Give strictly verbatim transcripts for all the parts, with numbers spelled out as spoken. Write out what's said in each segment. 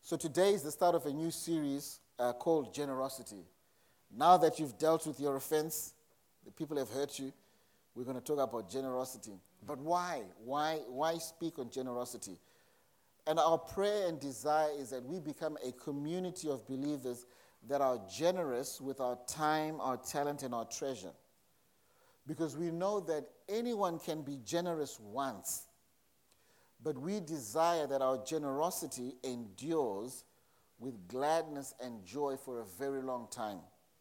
So today is the start of a new series uh, called Generosity. Now that you've dealt with your offense, the people have hurt you, we're going to talk about generosity. But why? Why, why speak on generosity? And our prayer and desire is that we become a community of believers that are generous with our time, our talent, and our treasure. Because we know that anyone can be generous once, but we desire that our generosity endures with gladness and joy for a very long time.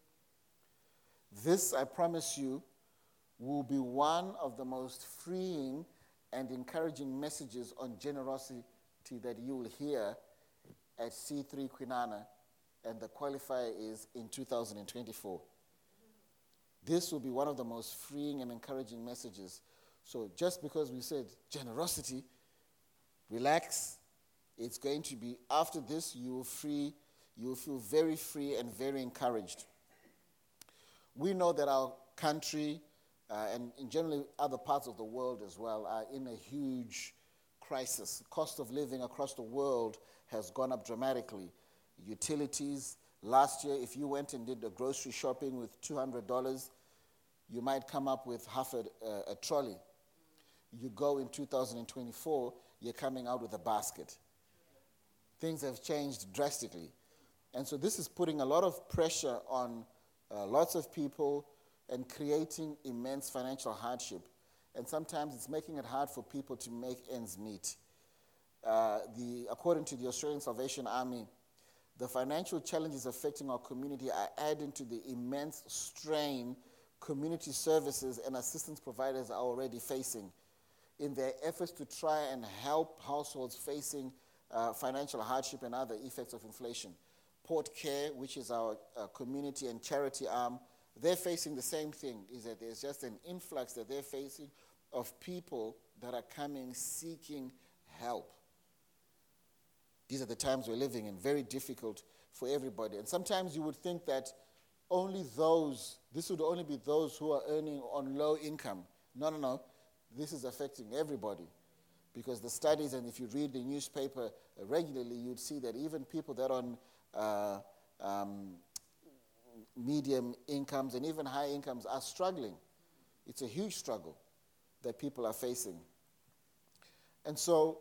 This, I promise you, will be one of the most freeing and encouraging messages on generosity that you will hear at C three Kwinana, and the qualifier is in two thousand twenty-four. This will be one of the most freeing and encouraging messages. So just because we said generosity, relax. It's going to be, after this, you will free, you will feel very free and very encouraged. We know that our country, uh, and in generally other parts of the world as well, are in a huge crisis. Cost of living across the world has gone up dramatically. Utilities, last year, if you went and did the grocery shopping with two hundred dollars, you might come up with half a, a, a trolley. You go in two thousand twenty-four, you're coming out with a basket. Things have changed drastically. And so this is putting a lot of pressure on uh, lots of people and creating immense financial hardship. And sometimes it's making it hard for people to make ends meet. Uh, the, according to the Australian Salvation Army, the financial challenges affecting our community are adding to the immense strain community services and assistance providers are already facing in their efforts to try and help households facing uh, financial hardship and other effects of inflation. Port Care, which is our uh, community and charity arm, they're facing the same thing, is that there's just an influx that they're facing of people that are coming seeking help. These are the times we're living in, very difficult for everybody. And sometimes you would think that only those, this would only be those who are earning on low income. No, no, no. This is affecting everybody. Because the studies, and if you read the newspaper regularly, you'd see that even people that are on uh, um, medium incomes and even high incomes are struggling. It's a huge struggle that people are facing. And so,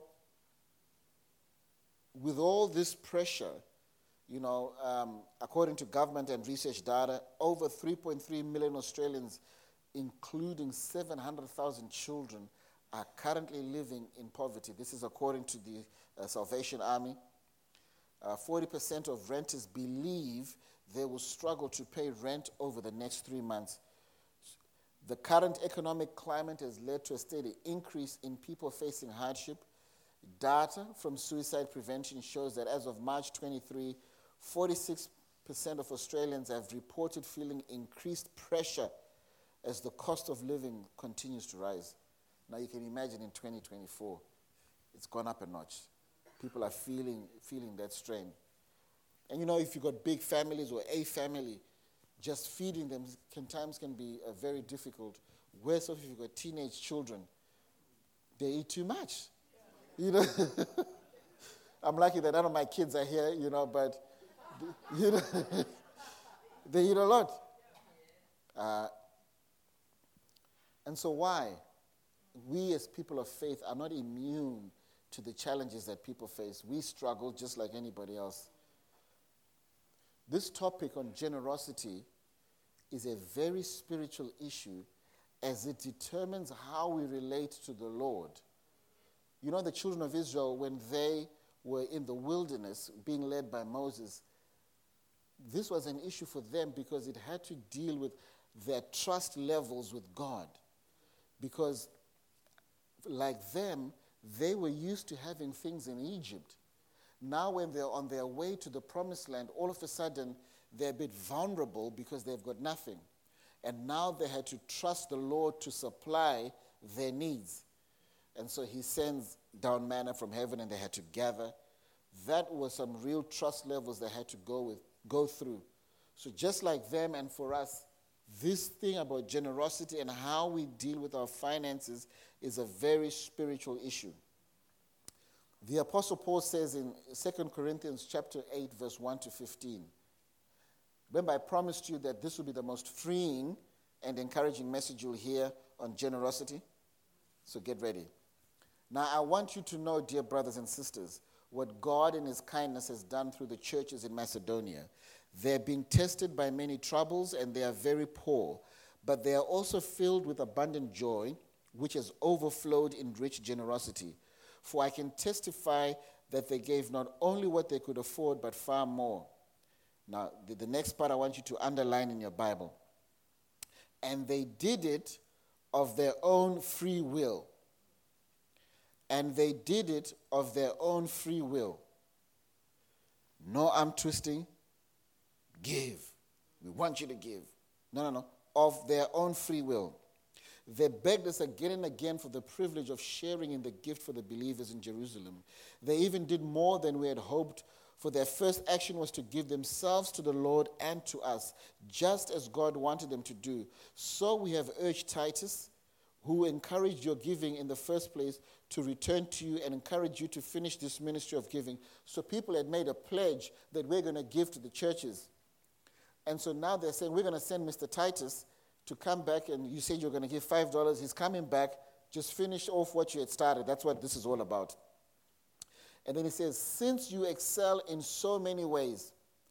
with all this pressure, you know, um, according to government and research data, over three point three million Australians, including seven hundred thousand children, are currently living in poverty. This is according to the uh, Salvation Army. Uh, forty percent of renters believe they will struggle to pay rent over the next three months. The current economic climate has led to a steady increase in people facing hardship. Data from Suicide Prevention shows that as of March twenty-third, forty-six percent of Australians have reported feeling increased pressure as the cost of living continues to rise. Now you can imagine in twenty twenty-four, it's gone up a notch. People are feeling feeling that strain. And you know, if you've got big families or a family, just feeding them can times can be uh, very difficult. Worse off if you've got teenage children. They eat too much. You know, I'm lucky that none of my kids are here, you know, but you know, they eat a lot. Uh, and so why? We as people of faith are not immune to the challenges that people face. We struggle just like anybody else. This topic on generosity is a very spiritual issue as it determines how we relate to the Lord. You know, the children of Israel, when they were in the wilderness being led by Moses, this was an issue for them because it had to deal with their trust levels with God. Because like them, they were used to having things in Egypt. Now when they're on their way to the promised land, all of a sudden they're a bit vulnerable because they've got nothing. And now they had to trust the Lord to supply their needs. And so he sends down manna from heaven and they had to gather. That was some real trust levels they had to go with, go through. So just like them and for us, this thing about generosity and how we deal with our finances is a very spiritual issue. The Apostle Paul says in Second Corinthians chapter eight, verse one to fifteen, remember I promised you that this will be the most freeing and encouraging message you'll hear on generosity. So get ready. Now I want you to know, dear brothers and sisters, what God in his kindness has done through the churches in Macedonia. They're being tested by many troubles and they are very poor, but they are also filled with abundant joy, which has overflowed in rich generosity. For I can testify that they gave not only what they could afford, but far more. Now, the, the next part I want you to underline in your Bible. And they did it of their own free will. And they did it of their own free will. No arm twisting. Give. We want you to give. No, no, no. Of their own free will. They begged us again and again for the privilege of sharing in the gift for the believers in Jerusalem. They even did more than we had hoped, for their first action was to give themselves to the Lord and to us, just as God wanted them to do. So we have urged Titus, who encouraged your giving in the first place, to return to you and encourage you to finish this ministry of giving. So people had made a pledge that we're going to give to the churches. And so now they're saying, we're going to send Mister Titus to come back, and you said you're going to give five dollars. He's coming back. Just finish off what you had started. That's what this is all about. And then he says, since you excel in so many ways,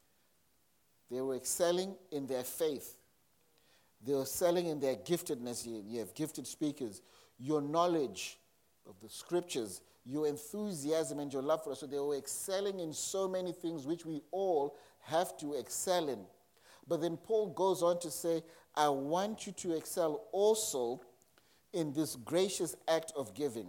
they were excelling in their faith. They were excelling in their giftedness. You, you have gifted speakers. Your knowledge of the scriptures, your enthusiasm and your love for us. So they were excelling in so many things which we all have to excel in. But then Paul goes on to say, I want you to excel also in this gracious act of giving.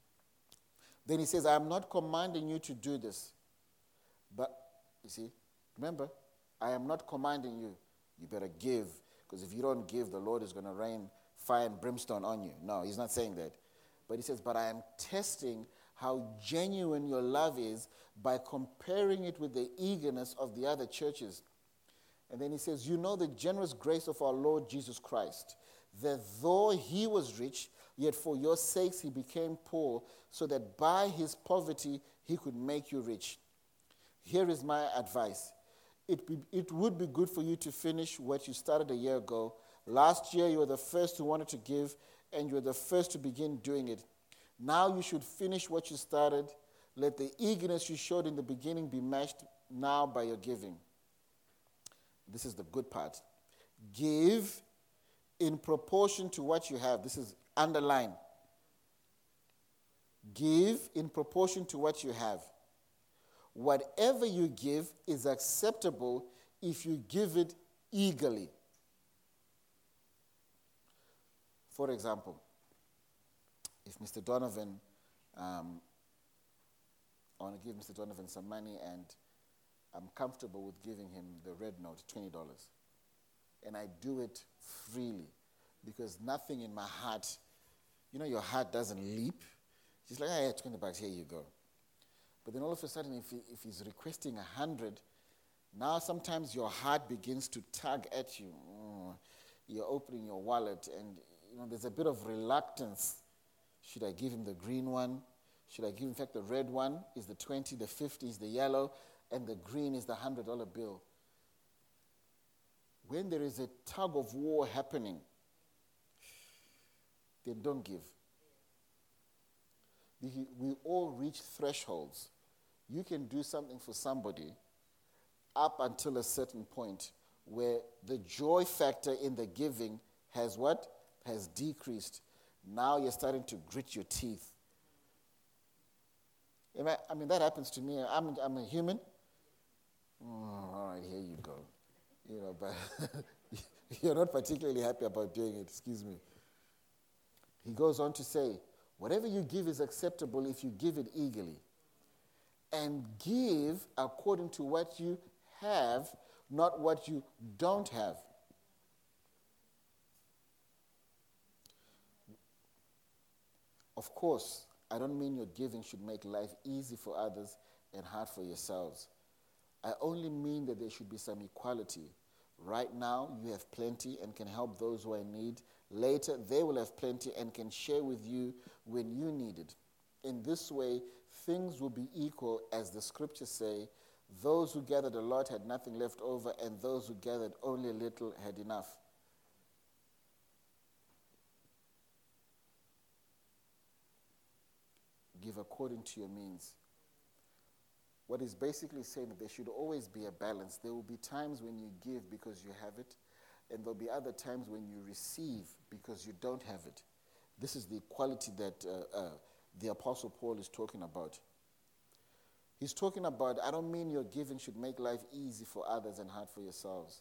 Then he says, I am not commanding you to do this. But, you see, remember, I am not commanding you. You better give, because if you don't give, the Lord is going to rain fire and brimstone on you. No, he's not saying that. But he says, but I am testing how genuine your love is by comparing it with the eagerness of the other churches. And then he says, you know the generous grace of our Lord Jesus Christ, that though he was rich, yet for your sakes he became poor, so that by his poverty he could make you rich. Here is my advice. It, be, it would be good for you to finish what you started a year ago. Last year you were the first who wanted to give, and you were the first to begin doing it. Now you should finish what you started. Let the eagerness you showed in the beginning be matched now by your giving. This is the good part. Give in proportion to what you have. This is underline. Give in proportion to what you have. Whatever you give is acceptable if you give it eagerly. For example, if Mister Donovan, um, I want to give Mister Donovan some money and I'm comfortable with giving him the red note, twenty dollars. And I do it freely because nothing in my heart, you know, your heart doesn't leap. It's like, hey, twenty bucks, here you go. But then all of a sudden, if, he, if he's requesting one hundred, now sometimes your heart begins to tug at you. Mm, you're opening your wallet and, you know, there's a bit of reluctance. Should I give him the green one? Should I give him, in fact, the red one is the twenty, the fifty is the yellow, and the green is the one hundred dollar bill. When there is a tug of war happening, then don't give. We, we all reach thresholds. You can do something for somebody up until a certain point where the joy factor in the giving has what? Has decreased. Now you're starting to grit your teeth. I mean, that happens to me. I'm, I'm a human. Oh, all right, here you go. You know, but you're not particularly happy about doing it. Excuse me. He goes on to say, whatever you give is acceptable if you give it eagerly. And give according to what you have, not what you don't have. Of course, I don't mean your giving should make life easy for others and hard for yourselves. I only mean that there should be some equality. Right now, you have plenty and can help those who are in need. Later, they will have plenty and can share with you when you need it. In this way, things will be equal, as the scriptures say. Those who gathered a lot had nothing left over, and those who gathered only a little had enough. Give according to your means. What is basically saying that there should always be a balance. There will be times when you give because you have it, and there'll be other times when you receive because you don't have it. This is the equality that uh, uh, the Apostle Paul is talking about. He's talking about, I don't mean your giving should make life easy for others and hard for yourselves.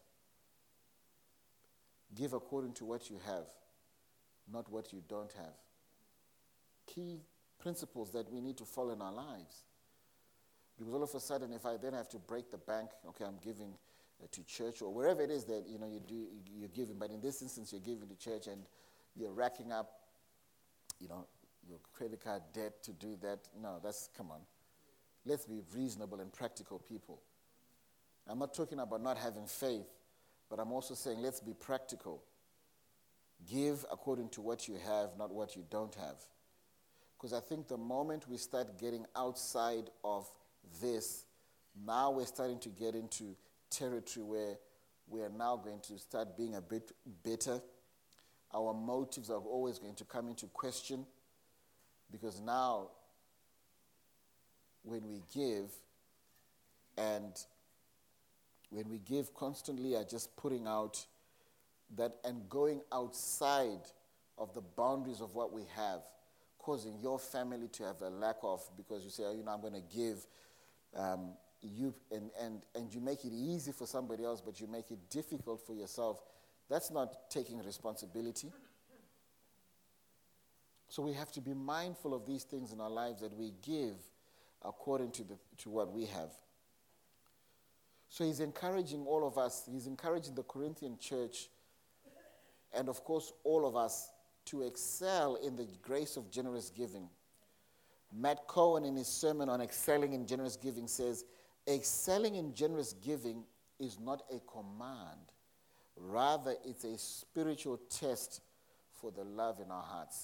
Give according to what you have, not what you don't have. Key principles that we need to follow in our lives. Because all of a sudden, if I then have to break the bank, okay, I'm giving uh, to church or wherever it is that you know you do you're giving, but in this instance, you're giving to church and you're racking up, you know, your credit card debt to do that. No, that's come on. Let's be reasonable and practical people. I'm not talking about not having faith, but I'm also saying let's be practical. Give according to what you have, not what you don't have. Because I think the moment we start getting outside of this, now we're starting to get into territory where we are now going to start being a bit bitter. Our motives are always going to come into question, because now when we give, and when we give constantly are just putting out that and going outside of the boundaries of what we have, causing your family to have a lack of, because you say, oh, you know, I'm going to give, um, you and, and, and you make it easy for somebody else, but you make it difficult for yourself. That's not taking responsibility. So we have to be mindful of these things in our lives, that we give according to the to what we have. So he's encouraging all of us, he's encouraging the Corinthian church, and of course all of us, to excel in the grace of generous giving. Matt Cohen, in his sermon on excelling in generous giving, says, excelling in generous giving is not a command. Rather, it's a spiritual test for the love in our hearts.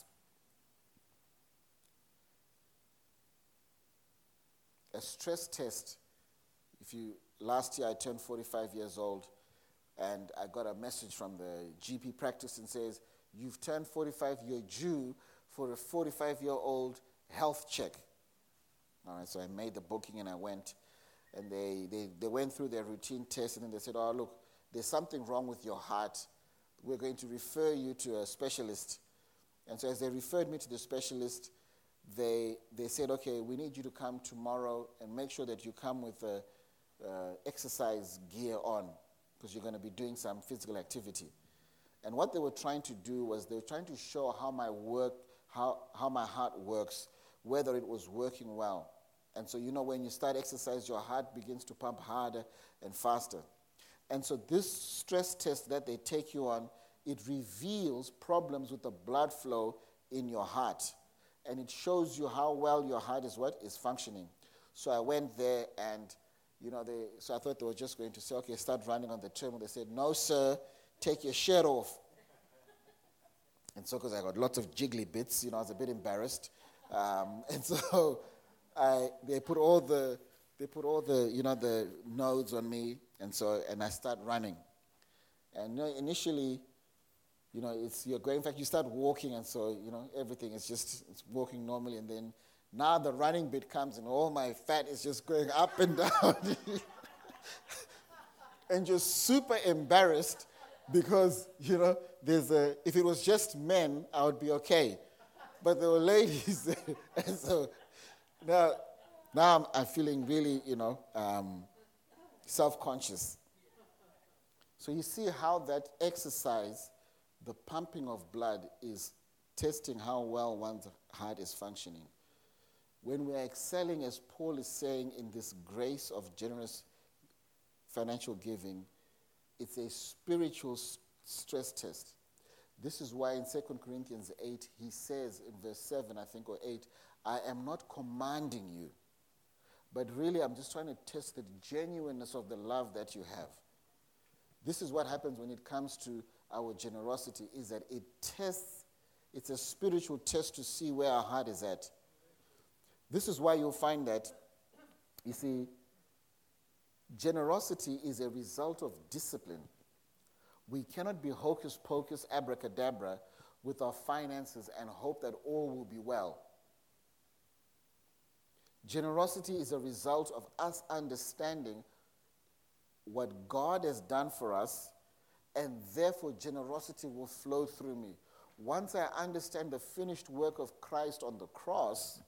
A stress test. If you, last year I turned forty-five years old, and I got a message from the G P practice and says, you've turned forty-five, you're due for a forty-five-year-old health check. All right, so I made the booking and I went. And they, they, they went through their routine test, and then they said, oh, look, there's something wrong with your heart. We're going to refer you to a specialist. And so as they referred me to the specialist, they they said, okay, we need you to come tomorrow and make sure that you come with uh, uh, exercise gear on, because you're going to be doing some physical activity. And what they were trying to do was they were trying to show how my work, how, how my heart works, whether it was working well. And so, you know, when you start exercise, your heart begins to pump harder and faster. And so this stress test that they take you on, it reveals problems with the blood flow in your heart. And it shows you how well your heart is what? Is functioning. So I went there and, you know, they, so I thought they were just going to say, okay, start running on the treadmill. They said, no, sir, take your shirt off. And so, because I got lots of jiggly bits, you know, I was a bit embarrassed. Um, and so I, they put all the, they put all the, you know, the nodes on me. And so, and I start running. And you know, initially, you know, it's, you're going, in fact, you start walking, and so, you know, everything is just, it's walking normally, and then now the running bit comes, and all my fat is just going up and down. And just super embarrassed, because, you know, there's a, if it was just men, I would be okay. But there were ladies, and so now, now I'm, I'm feeling really, you know, um, self-conscious. So you see how that exercise, the pumping of blood, is testing how well one's heart is functioning. When we are excelling, as Paul is saying, in this grace of generous financial giving, it's a spiritual s- stress test. This is why in Second Corinthians eight, he says in verse seven, I think, or eight, I am not commanding you, but really I'm just trying to test the genuineness of the love that you have. This is what happens when it comes to our generosity, is that it tests, it's a spiritual test to see where our heart is at. This is why you'll find that, you see, generosity is a result of discipline. We cannot be hocus pocus, abracadabra with our finances and hope that all will be well. Generosity is a result of us understanding what God has done for us, and therefore generosity will flow through me. Once I understand the finished work of Christ on the cross,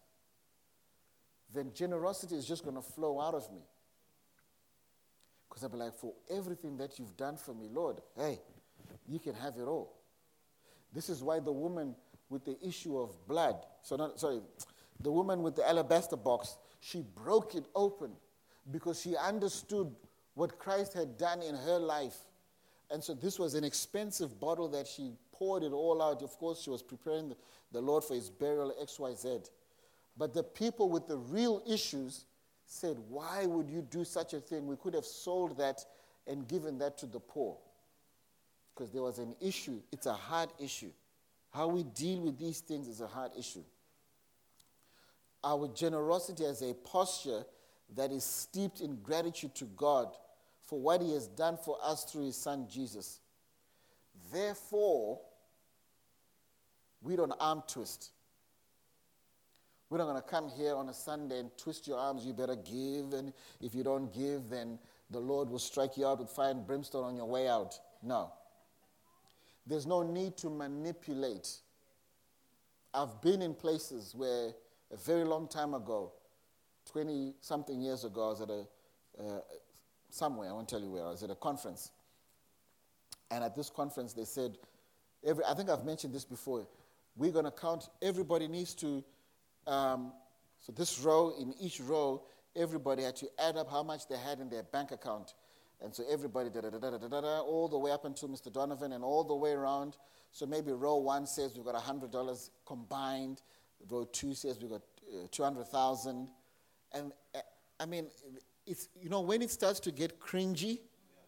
then generosity is just going to flow out of me. Because I'll be like, for everything that you've done for me, Lord, hey, you can have it all. This is why the woman with the issue of blood, so not, sorry, the woman with the alabaster box, she broke it open because she understood what Christ had done in her life. And so this was an expensive bottle that she poured it all out. Of course, she was preparing the, the Lord for his burial, X Y Z. But the people with the real issues said, why would you do such a thing? We could have sold that and given that to the poor. Because there was an issue. It's a hard issue. How we deal with these things is a hard issue. Our generosity as a posture that is steeped in gratitude to God for what he has done for us through his son Jesus. Therefore, we don't arm twist. We're not going to come here on a Sunday and twist your arms. You better give, and if you don't give, then the Lord will strike you out with fire and brimstone on your way out. No. There's no need to manipulate. I've been in places where a very long time ago, twenty-something years ago, I was at a, uh, somewhere, I won't tell you where, I was at a conference. And at this conference, they said, every, I think I've mentioned this before, we're going to count, everybody needs to, um, so this row, in each row, everybody had to add up how much they had in their bank account. And so everybody, da da da da da da da, all the way up until Mister Donovan and all the way around. So maybe row one says we've got one hundred dollars combined. Row two says we've got uh, two hundred thousand dollars. And uh, I mean, it's, you know, when it starts to get cringy,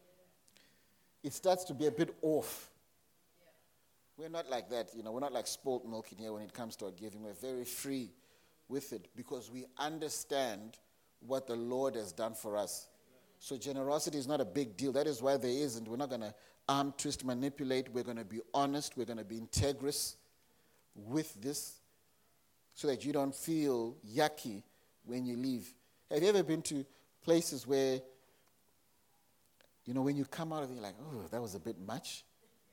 it starts to be a bit off. We're not like that, you know, we're not like spoiled milk in here when it comes to our giving. We're very free with it because we understand what the Lord has done for us. So generosity is not a big deal. That is why there isn't. We're not going to arm twist, manipulate. We're going to be honest. We're going to be integrous with this so that you don't feel yucky when you leave. Have you ever been to places where, you know, when you come out of it, you're like, oh, that was a bit much?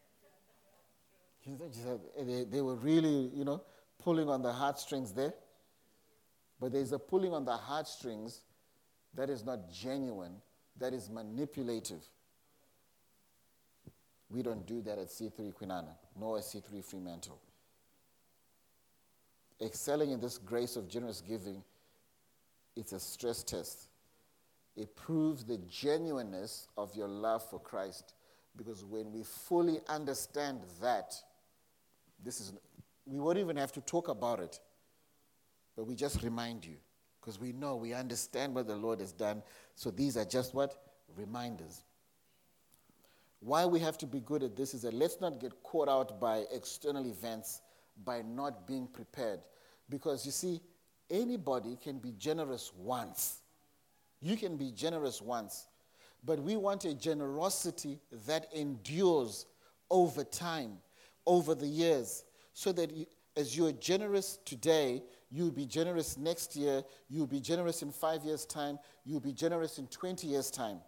You know, they, they were really, you know, pulling on the heartstrings there. But there's a pulling on the heartstrings that is not genuine, that is manipulative. We don't do that at C three Kwinana, nor at C three Fremantle. Excelling in this grace of generous giving, it's a stress test. It proves the genuineness of your love for Christ. Because when we fully understand that, this is, we won't even have to talk about it. But we just remind you. Because we know, we understand what the Lord has done. So these are just what? Reminders. Why we have to be good at this is that let's not get caught out by external events by not being prepared. Because you see, anybody can be generous once. You can be generous once. But we want a generosity that endures over time, over the years, so that you, as you are generous today, you'll be generous next year, you'll be generous in five years' time, you'll be generous in twenty years' time.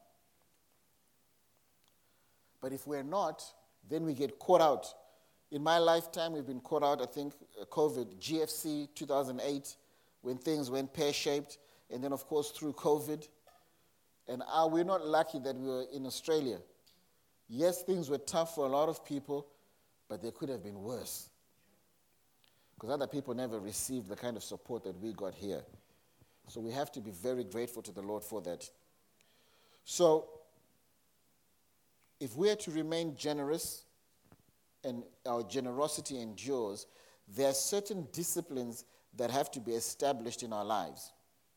But if we're not, then we get caught out. In my lifetime, we've been caught out, I think, uh, COVID, G F C two thousand eight, when things went pear-shaped, and then, of course, through COVID. And uh, we're not lucky that we were in Australia. Yes, things were tough for a lot of people, but they could have been worse. Because other people never received the kind of support that we got here. So we have to be very grateful to the Lord for that. So, if we are to remain generous and our generosity endures, there are certain disciplines that have to be established in our lives.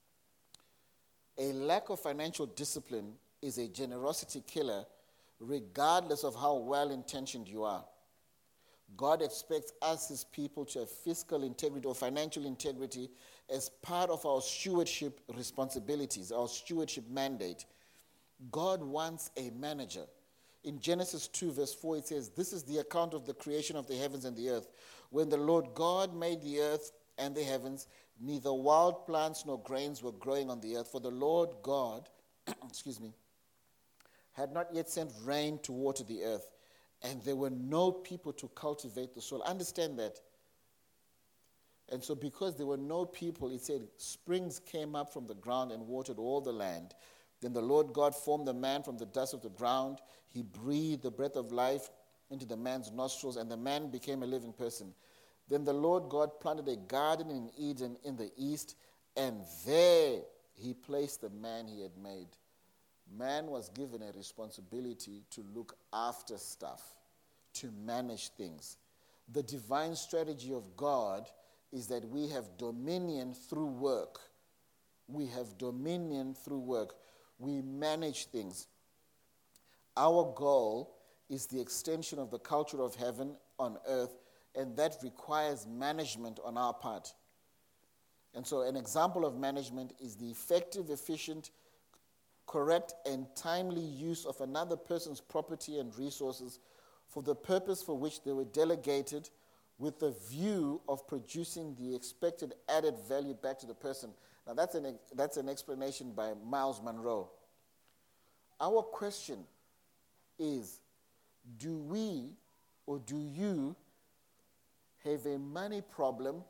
A lack of financial discipline is a generosity killer, regardless of how well-intentioned you are. God expects us, his people, to have fiscal integrity or financial integrity as part of our stewardship responsibilities, our stewardship mandate. God wants a manager. In Genesis two, verse four, it says, "This is the account of the creation of the heavens and the earth. When the Lord God made the earth and the heavens, neither wild plants nor grains were growing on the earth, for the Lord God, excuse me, had not yet sent rain to water the earth, and there were no people to cultivate the soil." Understand that. And so because there were no people, it said, springs came up from the ground and watered all the land. Then the Lord God formed the man from the dust of the ground. He breathed the breath of life into the man's nostrils, and the man became a living person. Then the Lord God planted a garden in Eden in the east, and there he placed the man he had made. Man was given a responsibility to look after stuff, to manage things. The divine strategy of God is that we have dominion through work. We have dominion through work. We manage things. Our goal is the extension of the culture of heaven on earth, and that requires management on our part. And so an example of management is the effective, efficient, correct, and timely use of another person's property and resources for the purpose for which they were delegated, with the view of producing the expected added value back to the person. Now that's an, that's an explanation by Miles Monroe. Our question is, do we or do you have a money problem,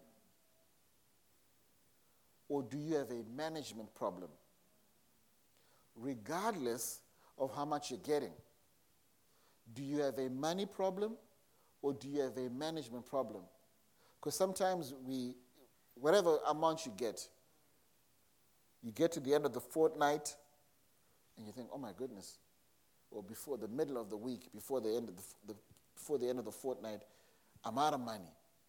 or do you have a management problem? Regardless of how much you're getting. Do you have a money problem, or do you have a management problem? Because sometimes we, whatever amount you get, you get to the end of the fortnight, and you think, oh my goodness, or before the middle of the week, before the end of the, the before the end of the fortnight, I'm out of money.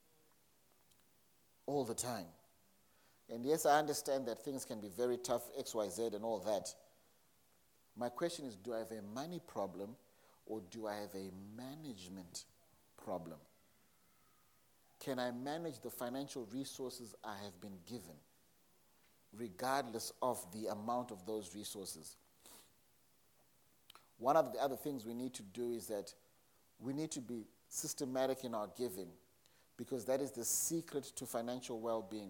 All the time. And yes, I understand that things can be very tough, X, Y, Z, and all that. My question is, do I have a money problem, or do I have a management problem? Can I manage the financial resources I have been given, regardless of the amount of those resources? One of the other things we need to do is that we need to be systematic in our giving, because that is the secret to financial well-being.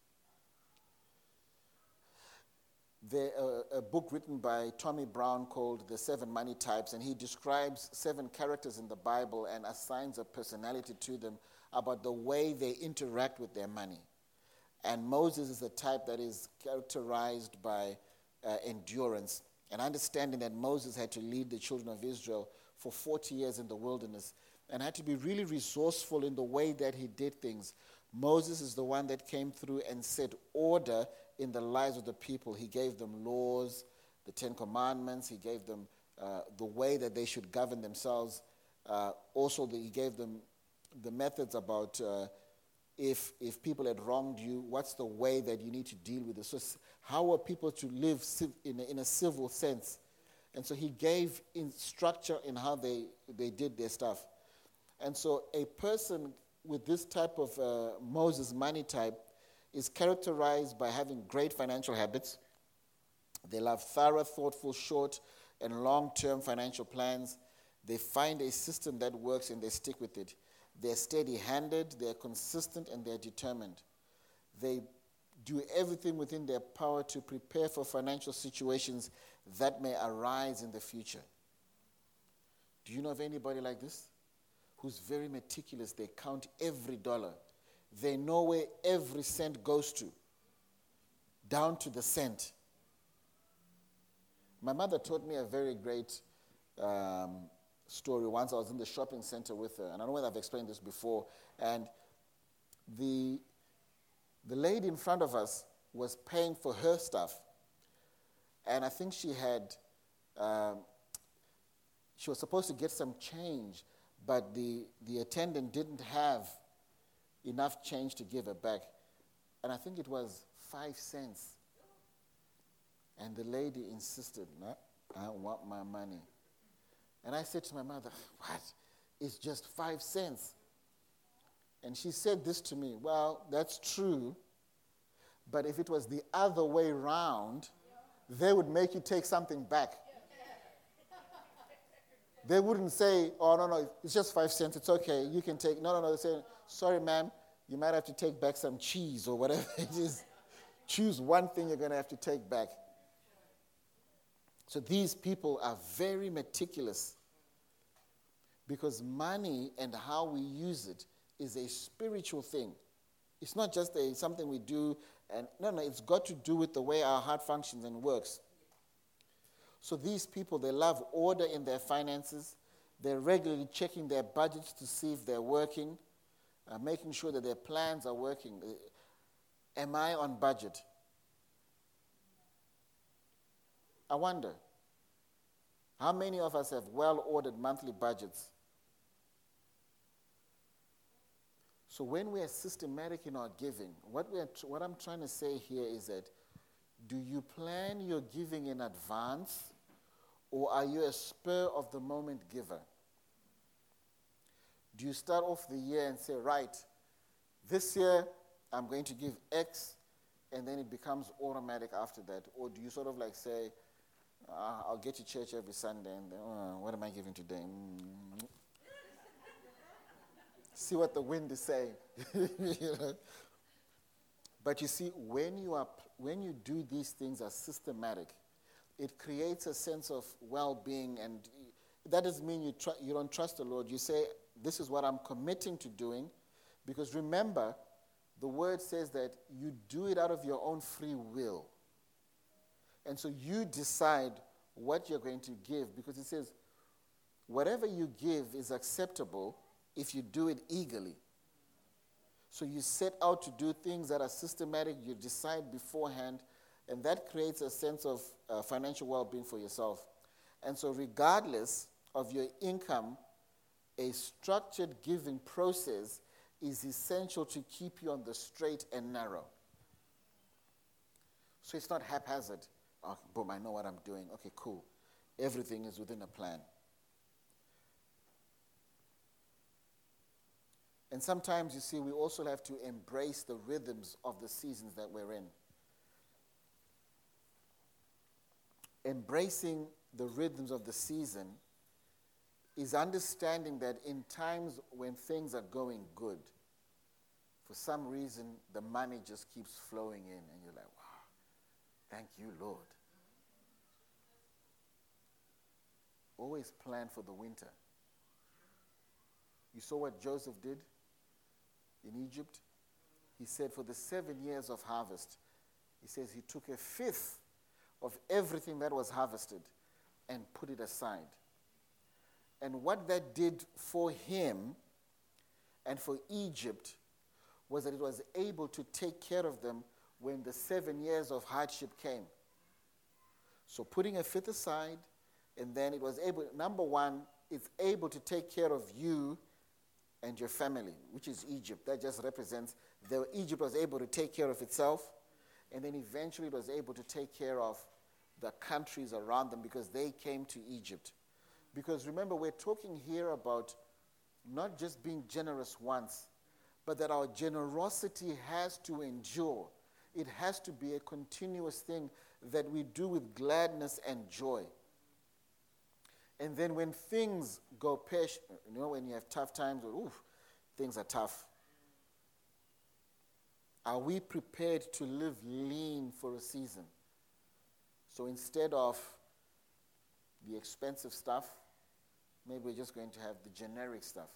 There, uh, a book written by Tommy Brown called The Seven Money Types, and he describes seven characters in the Bible and assigns a personality to them about the way they interact with their money. And Moses is a type that is characterized by uh, endurance, and understanding that Moses had to lead the children of Israel for forty years in the wilderness and had to be really resourceful in the way that he did things. Moses is the one that came through and set order in the lives of the people. He gave them laws, the Ten Commandments. He gave them uh, the way that they should govern themselves. Uh, also, the, he gave them the methods about uh, if if people had wronged you, what's the way that you need to deal with it. So how are people to live civ- in, a, in a civil sense? And so he gave in structure in how they, they did their stuff. And so a person with this type of uh, Moses money type is characterized by having great financial habits. They love thorough, thoughtful, short, and long-term financial plans. They find a system that works and they stick with it. They're steady-handed, they're consistent, and they're determined. They do everything within their power to prepare for financial situations that may arise in the future. Do you know of anybody like this? Who's very meticulous. They count every dollar. They know where every cent goes to, down to the cent. My mother taught me a very great um, story. Once I was in the shopping center with her, and I don't know whether I've explained this before, and the, the lady in front of us was paying for her stuff, and I think she had, um, she was supposed to get some change, but the, the attendant didn't have enough change to give her back. And I think it was five cents. And the lady insisted, no, I want my money. And I said to my mother, what? It's just five cents. And she said this to me, well, that's true, but if it was the other way round, they would make you take something back. They wouldn't say, oh, no, no, it's just five cents, it's okay, you can take. No, no, no, they say, sorry, ma'am, you might have to take back some cheese or whatever it is. Choose one thing you're going to have to take back. So these people are very meticulous because money and how we use it is a spiritual thing. It's not just a something we do, and no, no, it's got to do with the way our heart functions and works. So these people, they love order in their finances. They're regularly checking their budgets to see if they're working, uh, making sure that their plans are working. Uh, am I on budget? I wonder, how many of us have well-ordered monthly budgets? So when we are systematic in our giving, what, we are tr- what I'm trying to say here is that, do you plan your giving in advance, or are you a spur-of-the-moment giver? Do you start off the year and say, right, this year I'm going to give X, and then it becomes automatic after that? Or do you sort of like say, uh, I'll get to church every Sunday, and then, oh, what am I giving today? Mm. See what the wind is saying. You know? But you see, when you are when you do these things as systematic, it creates a sense of well-being, and that doesn't mean you tr- you don't trust the Lord. You say, this is what I'm committing to doing, because remember, the word says that you do it out of your own free will. And so you decide what you're going to give, because it says, whatever you give is acceptable if you do it eagerly. So you set out to do things that are systematic, you decide beforehand, and that creates a sense of uh, financial well-being for yourself. And so regardless of your income, a structured giving process is essential to keep you on the straight and narrow. So it's not haphazard. Oh, boom, I know what I'm doing. Okay, cool. Everything is within a plan. And sometimes, you see, we also have to embrace the rhythms of the seasons that we're in. Embracing the rhythms of the season is understanding that in times when things are going good, for some reason, the money just keeps flowing in, and you're like, wow, thank you, Lord. Always plan for the winter. You saw what Joseph did in Egypt? He said for the seven years of harvest, he says he took a fifth of everything that was harvested and put it aside. And what that did for him and for Egypt was that it was able to take care of them when the seven years of hardship came. So putting a fifth aside, and then it was able, number one, it's able to take care of you and your family, which is Egypt. That just represents that Egypt was able to take care of itself, and then eventually it was able to take care of the countries around them because they came to Egypt. Because remember, we're talking here about not just being generous once, but that our generosity has to endure. It has to be a continuous thing that we do with gladness and joy. And then when things go pesh, you know, when you have tough times, oof, things are tough. Are we prepared to live lean for a season? So instead of the expensive stuff, maybe we're just going to have the generic stuff.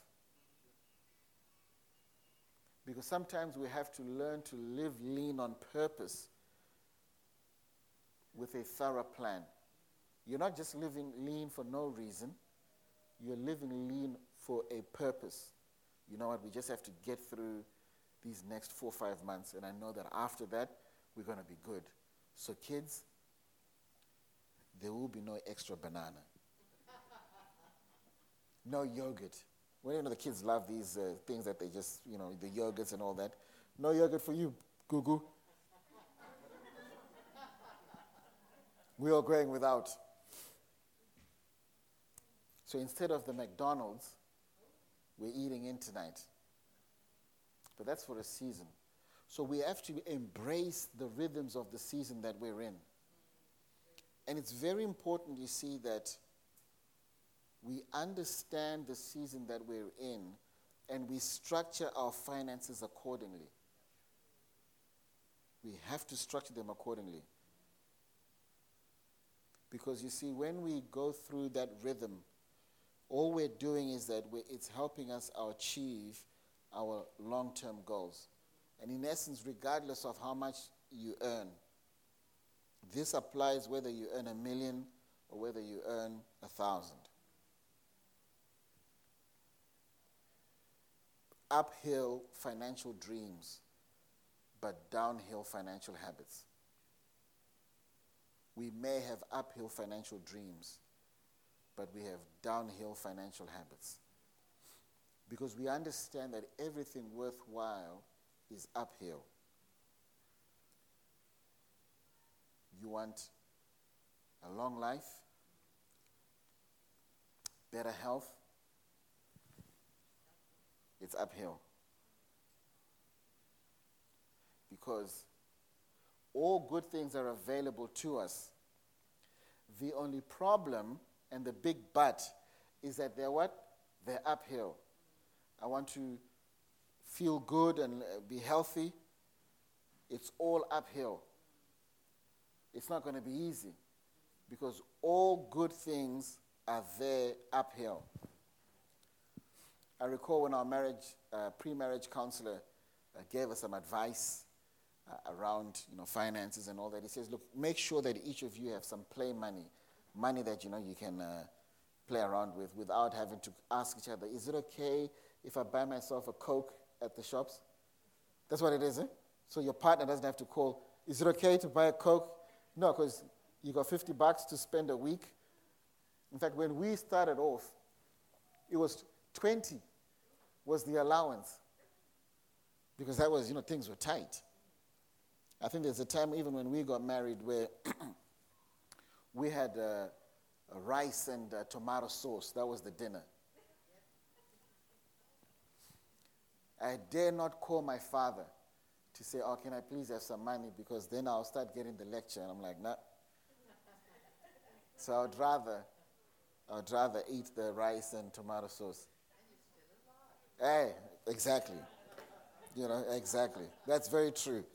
Because sometimes we have to learn to live lean on purpose with a thorough plan. You're not just living lean for no reason. You're living lean for a purpose. You know what? We just have to get through these next four or five months, and I know that after that, we're going to be good. So kids, there will be no extra banana. No yogurt. Well, you know, the kids love these uh, things that they just, you know, the yogurts and all that. No yogurt for you, Gugu. We are going without. So instead of the McDonald's, we're eating in tonight. But that's for a season. So we have to embrace the rhythms of the season that we're in. And it's very important, you see, that we understand the season that we're in and we structure our finances accordingly. We have to structure them accordingly. Because you see, when we go through that rhythm, all we're doing is that we it's helping us achieve our long-term goals. And in essence, regardless of how much you earn, this applies whether you earn a million or whether you earn a thousand. Uphill financial dreams, but downhill financial habits. We may have uphill financial dreams, but we have downhill financial habits. Because we understand that everything worthwhile is uphill. You want a long life, better health, it's uphill. Because all good things are available to us. The only problem and the big but is that they're what? They're uphill. I want to feel good and be healthy. It's all uphill. It's not going to be easy because all good things are there uphill. I recall when our marriage, uh, pre-marriage counselor uh, gave us some advice uh, around, you know, finances and all that. He says, look, make sure that each of you have some play money, money that, you know, you can uh, play around with without having to ask each other, is it okay if I buy myself a Coke at the shops? That's what it is, eh? So your partner doesn't have to call, is it okay to buy a Coke? No, because you got fifty bucks to spend a week. In fact, when we started off, it was twenty was the allowance because that was, you know, things were tight. I think there's a time even when we got married where we had uh, a rice and uh, tomato sauce. That was the dinner. I dare not call my father to say, oh, can I please have some money? Because then I'll start getting the lecture. And I'm like, nah. So I'd rather, I'd rather eat the rice and tomato sauce. Hey, exactly. You know, exactly. That's very true.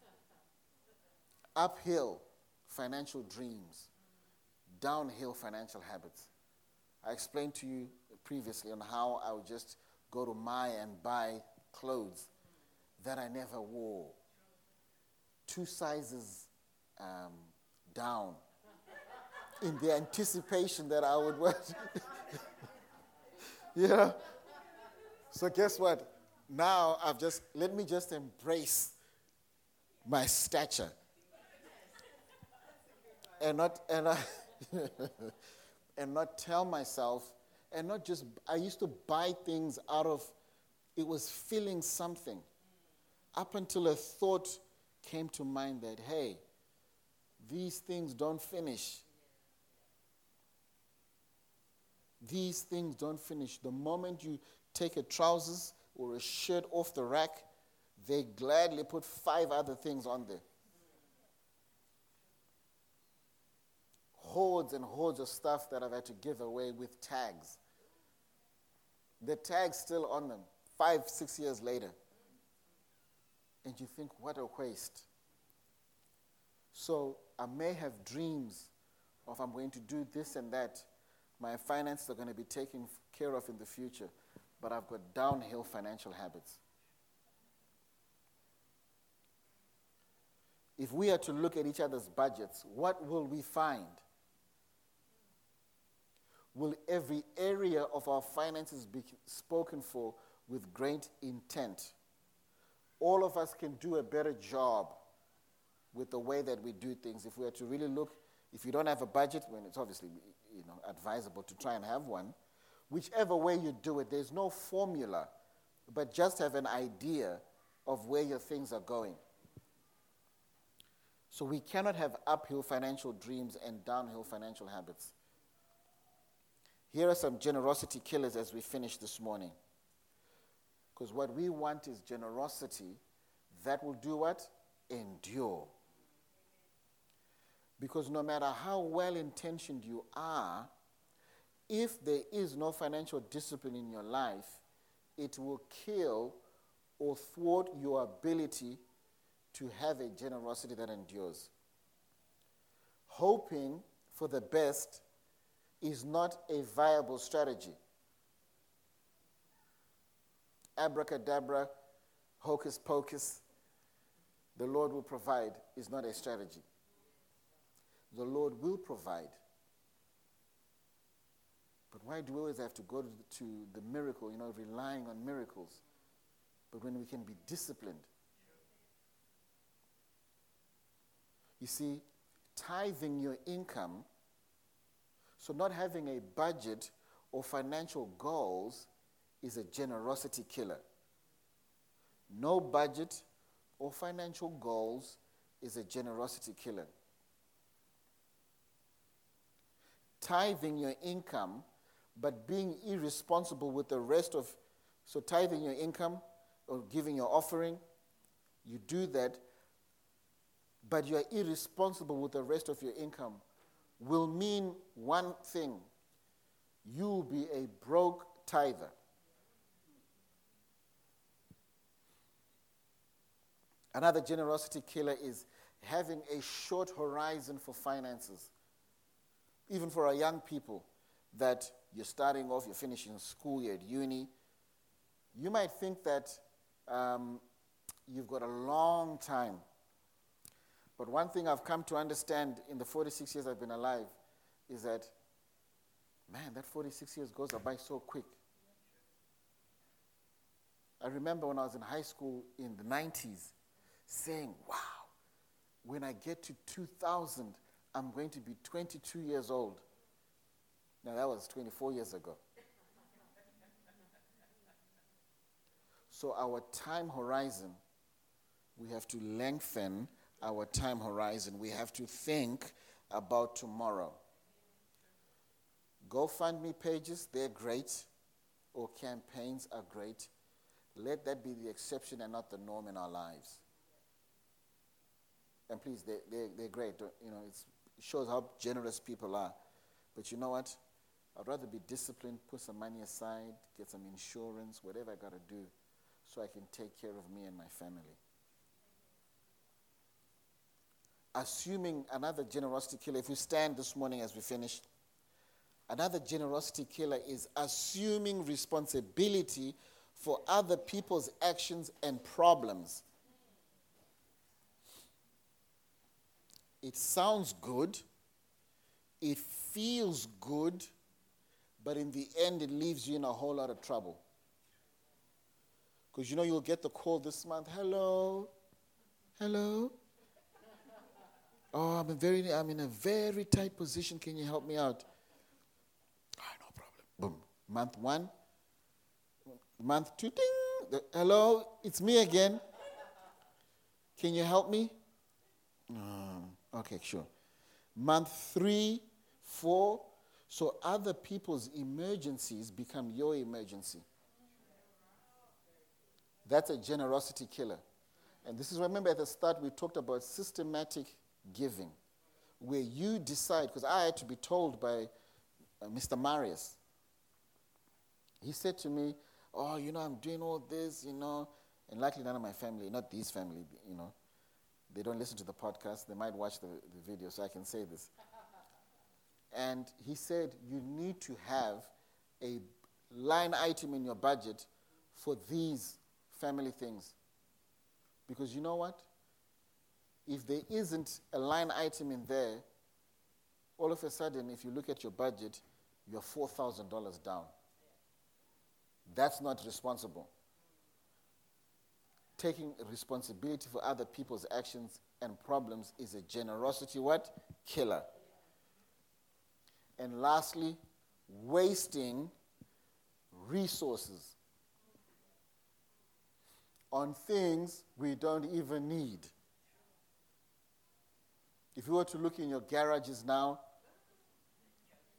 Uphill financial dreams, downhill financial habits. I explained to you previously on how I would just go to Maya and buy clothes that I never wore. Two sizes um, down in the anticipation that I would wear. You know? So guess what? Now I've just, let me just embrace my stature. And not, and, I and not tell myself, and not just, I used to buy things out of, it was feeling something. Up until a thought came to mind that, hey, these things don't finish. These things don't finish. The moment you take a trousers or a shirt off the rack, they gladly put five other things on there. Hordes and hordes of stuff that I've had to give away with tags. The tag's still on them, five, six years later. And you think, what a waste. So I may have dreams of I'm going to do this and that. My finances are going to be taken care of in the future. But I've got downhill financial habits. If we are to look at each other's budgets, what will we find? Will every area of our finances be spoken for with great intent? All of us can do a better job with the way that we do things. If we are to really look, if you don't have a budget, when it's obviously, you know, advisable to try and have one, whichever way you do it, there's no formula, but just have an idea of where your things are going. So we cannot have uphill financial dreams and downhill financial habits. Here are some generosity killers as we finish this morning. Because what we want is generosity that will do what? Endure. Because no matter how well-intentioned you are, if there is no financial discipline in your life, it will kill or thwart your ability to have a generosity that endures. Hoping for the best is not a viable strategy. Abracadabra, hocus pocus, the Lord will provide is not a strategy. The Lord will provide. But why do we always have to go to the, to the miracle, you know, relying on miracles? But when we can be disciplined. You see, tithing your income, so not having a budget or financial goals is a generosity killer. No budget or financial goals is a generosity killer. Tithing your income, but being irresponsible with the rest of, so tithing your income or giving your offering, you do that, but you are irresponsible with the rest of your income, will mean one thing: you'll be a broke tither. Another generosity killer is having a short horizon for finances. Even for our young people, that you're starting off, you're finishing school, you're at uni, you might think that um, you've got a long time. But one thing I've come to understand in the forty-six years I've been alive is that, man, that forty-six years goes by so quick. I remember when I was in high school in the nineties saying, wow, when I get to two thousand, I'm going to be twenty-two years old. Now, that was twenty-four years ago. So our time horizon, we have to lengthen our time horizon. We have to think about tomorrow. GoFundMe pages, they're great, or campaigns are great. Let that be the exception and not the norm in our lives. And please, they, they, they're great. You know, it's, it shows how generous people are. But you know what? I'd rather be disciplined, put some money aside, get some insurance, whatever I got to do, so I can take care of me and my family. Assuming another generosity killer, if we stand this morning as we finish, another generosity killer is assuming responsibility for other people's actions and problems. It sounds good, it feels good, but in the end it leaves you in a whole lot of trouble. Because you know you'll get the call this month, hello, hello. Oh, I'm a very, I'm in a very tight position. Can you help me out? Ah, no problem. Boom. Month one. Month two. Ding. The, hello, it's me again. Can you help me? Oh, okay, sure. Month three, four. So other people's emergencies become your emergency. That's a generosity killer. And this is, remember at the start we talked about systematic giving, where you decide, because I had to be told by uh, Mister Marius. He said to me, oh, you know, I'm doing all this, you know, and likely none of my family, not this family, you know, they don't listen to the podcast. They might watch the, the video, so I can say this. And he said, you need to have a line item in your budget for these family things. Because you know what? If there isn't a line item in there, all of a sudden, if you look at your budget, you're four thousand dollars down. That's not responsible. Taking responsibility for other people's actions and problems is a generosity what? Killer. And lastly, wasting resources on things we don't even need. If you were to look in your garages now,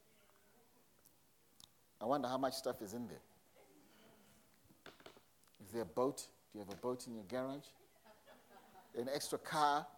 I wonder how much stuff is in there. If there a boat? Do you have a boat in your garage? An extra car?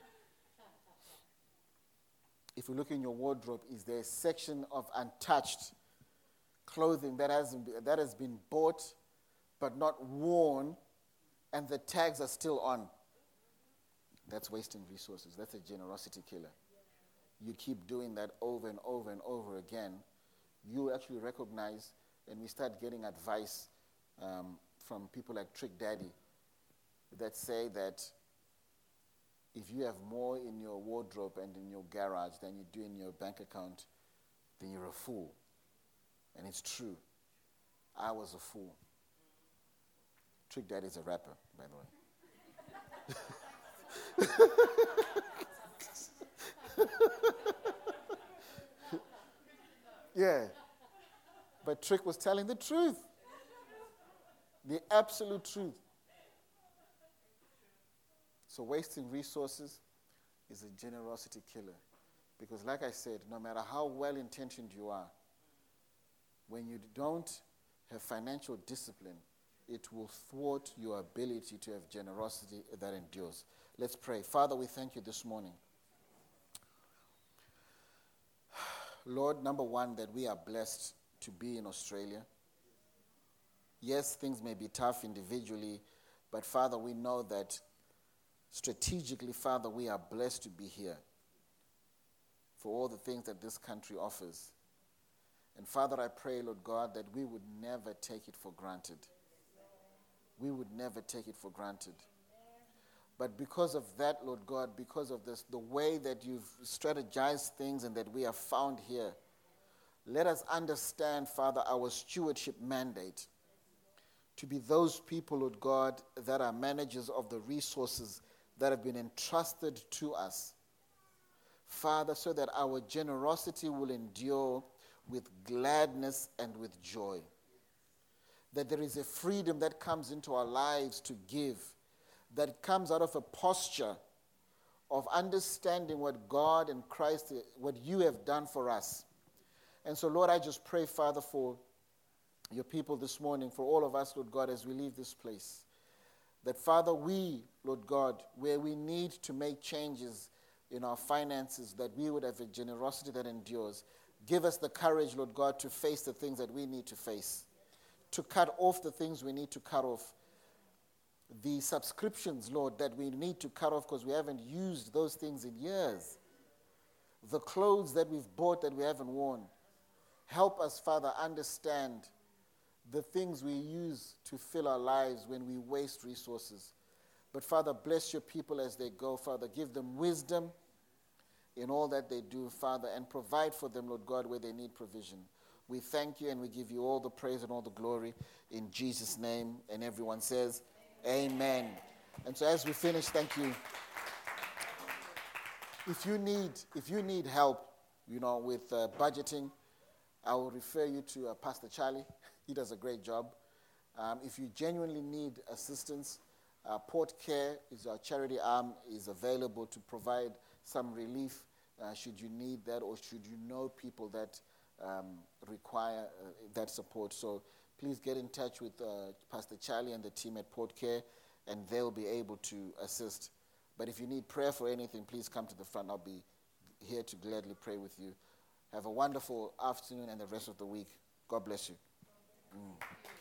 If you look in your wardrobe, is there a section of untouched clothing that hasn't be, that has been bought but not worn, and the tags are still on? That's wasting resources. That's a generosity killer. You keep doing that over and over and over again, you actually recognize, and we start getting advice um, from people like Trick Daddy that say that if you have more in your wardrobe and in your garage than you do in your bank account, then you're a fool. And it's true. I was a fool. Trick Daddy is a rapper, by the way. Yeah. But Trick was telling the truth. The absolute truth. So wasting resources is a generosity killer. Because like I said, no matter how well-intentioned you are, when you don't have financial discipline, it will thwart your ability to have generosity that endures. Let's pray. Father, we thank you this morning. Lord, number one, that we are blessed to be in Australia. Yes, things may be tough individually, but Father, we know that strategically, Father, we are blessed to be here for all the things that this country offers. And Father, I pray, Lord God, that we would never take it for granted. We would never take it for granted. But because of that, Lord God, because of this, the way that you've strategized things and that we are found here, let us understand, Father, our stewardship mandate to be those people, Lord God, that are managers of the resources that have been entrusted to us. Father, so that our generosity will endure with gladness and with joy. That there is a freedom that comes into our lives to give, that comes out of a posture of understanding what God and Christ, what you have done for us. And so, Lord, I just pray, Father, for your people this morning, for all of us, Lord God, as we leave this place, that, Father, we, Lord God, where we need to make changes in our finances, that we would have a generosity that endures. Give us the courage, Lord God, to face the things that we need to face, to cut off the things we need to cut off, the subscriptions, Lord, that we need to cut off because we haven't used those things in years, the clothes that we've bought that we haven't worn. Help us, Father, understand the things we use to fill our lives when we waste resources. But, Father, bless your people as they go, Father. Give them wisdom in all that they do, Father, and provide for them, Lord God, where they need provision. We thank you and we give you all the praise and all the glory in Jesus' name. And everyone says, Amen. And so as we finish, thank you. If you need, if you need help, you know, with uh, budgeting, I will refer you to uh, Pastor Charlie. He does a great job. Um, if you genuinely need assistance, uh, Port Care is our charity arm, is available to provide some relief uh, should you need that, or should you know people that um, require uh, that support. So please get in touch with uh, Pastor Charlie and the team at Port Care, and they'll be able to assist. But if you need prayer for anything, please come to the front. I'll be here to gladly pray with you. Have a wonderful afternoon and the rest of the week. God bless you. Mm.